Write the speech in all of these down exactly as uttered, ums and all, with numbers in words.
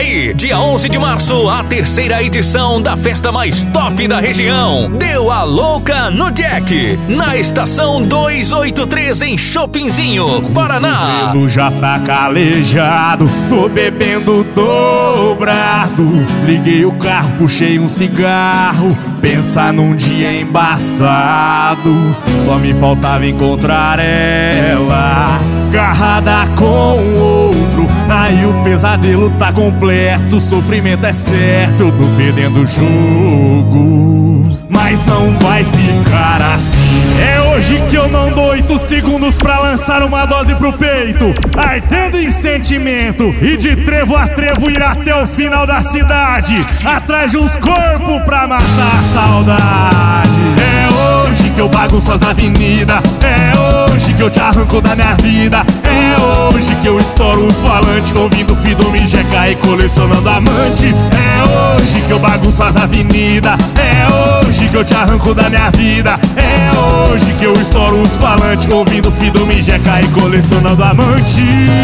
aí, dia onze de março, a terceira edição da festa mais top da região. Deu a louca no Jack, na estação duzentos e oitenta e três em Chopinzinho, Paraná. O cabelo já tá calejado, tô bebendo dobrado. Liguei o carro, puxei um cigarro, pensa num dia embaçado. Só me faltava encontrar ela, agarrada com outro. Aí o pesadelo tá completo, o sofrimento é certo, eu tô perdendo o jogo. Mas não vai ficar assim. É hoje que eu não dou oito segundos pra lançar uma dose pro peito, ardendo em sentimento, e de trevo a trevo ir até o final da cidade, atrás de uns corpos pra matar a saudade. É hoje que eu bagunço as avenidas, é hoje que eu te arranco da minha vida, é hoje que eu estouro os falantes, ouvindo Fido-me, Jeca e colecionando amante. É hoje que eu bagunço as avenidas, é hoje que eu te arranco da minha vida, é hoje que eu estouro os falantes, ouvindo Fido-me, Jeca e colecionando amante.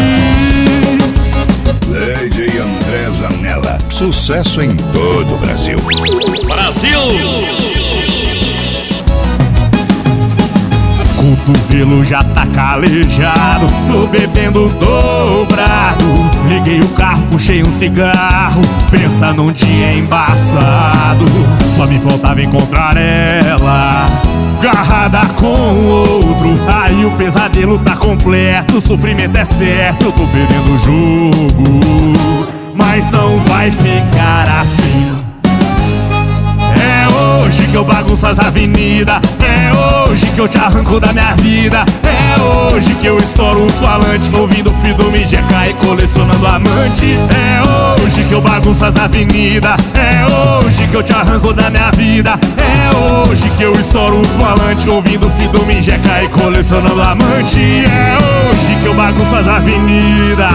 D J André Zanella, sucesso em todo o Brasil. Brasil! Cotovelo já tá calejado, tô bebendo dobrado. Liguei o carro, puxei um cigarro, pensa num dia embaçado. Só me faltava encontrar ela, agarrada com outro. Aí o pesadelo tá completo, o sofrimento é certo, eu tô perdendo o jogo. Mas não vai ficar assim. É hoje que eu bagunço as avenidas, é hoje que eu te arranco da minha vida, é hoje que eu estouro os falantes, ouvindo Fido-me, Jeca e colecionando amante. É hoje que eu bagunço as avenidas, é hoje que eu te arranco da minha vida, é hoje que eu estouro os falantes, ouvindo Fido-me, Jeca e colecionando amante. É hoje que eu bagunço as avenidas,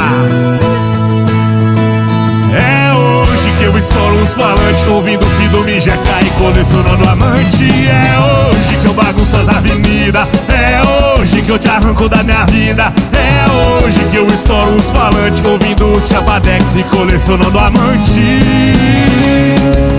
é hoje que eu estouro os falantes, ouvindo Fido-me, Jeca e colecionando amante. É hoje que eu bagunço as avenidas, é hoje que eu te arranco da minha vida, é hoje que eu estouro os falantes, ouvindo os Chapadex e colecionando amante.